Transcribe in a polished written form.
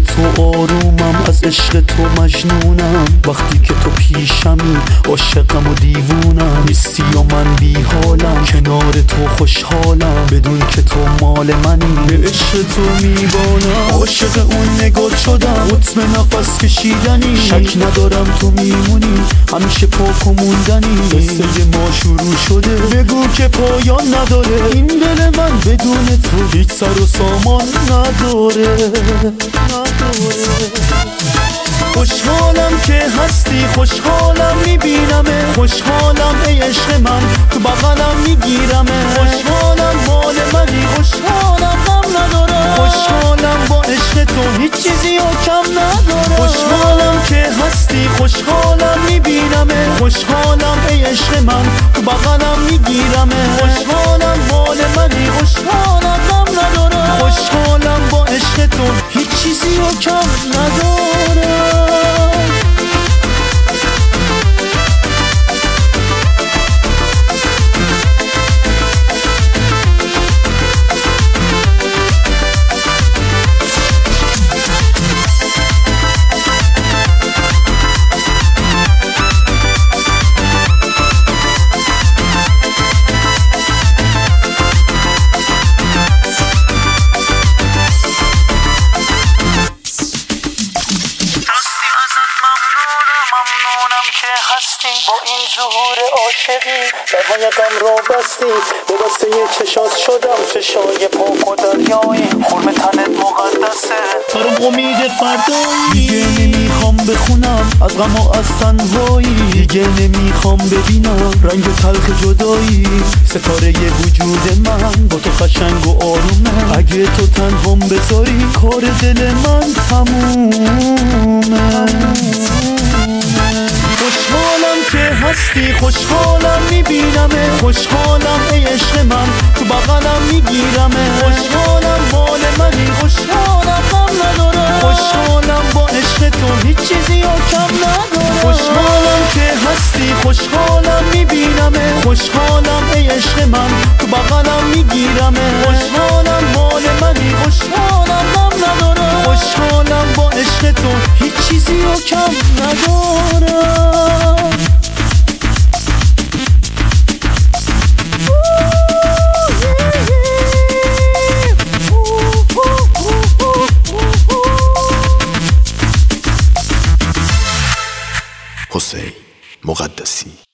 تو آرومم، از عشق تو مجنونم. وقتی که تو پیشمی عاشقم و دیوونم. نیستی و من بی حالم، کنار تو خوشحالم. بدون که تو مال منی، به عشق تو میبانم. عاشق اون نگات شدم، رتم نفس کشیدنی. شک ندارم تو میمونی، همیشه پاک و موندنی. قصه ما شروع شده، بگو که پایان نداره. این دل من بدون تو هیچ سر و سامان نداره. خوشحالم که هستی، خوشحالم میبینمه. خوشحالم ای عشق من، تو بغلم میگیرمه. خوشحالم مال منی، خوشحالم غم ندارم. خوشحالم با عشق تو هیچ چیزی و کم ندارم. خوشحالم که هستی، خوشحالم میبینمه. خوشحالم ای عشق من، تو بغلم میگیرمه. خوشحالم مال منی، خوشحالم غم ندارم. خوشحالم با عشق تو هیچ چیزی و کم ندارم. ممنونم که هستی، با این ظهور عاشقی درهای غم را بستی. به واسه چشات شدم، چشای پاک و دریایی. خرم تنت مقدسه، برام امید فردایی. دیگه نمیخوام بخونم از غم و از تنهایی. دیگه نمیخوام ببینم رنگ تلخ جدایی. ستاره وجود من با تو قشنگ و آرومه. اگه تو تنهام بذاری کار دل من تمومه. خوشحالم که هستی، خوشحالم میبینمه. خوشحالم ای عشق من، تو بغلم میگیرمه. خوشحالم مال منی، خوشحالم غم ندارم. خوشحالم با عشق تو هیچ چیزی و کم ندارم. خوشحالم که هستی، خوشحالم میبینمه. خوشحالم ای عشق من، تو بغلم میگیرمه. خوشحالم مال منی، خوشحالم غم ندارم. خوشحالم با عشق تو هیچ چیزی و کم ندارم. حسین مقدسی.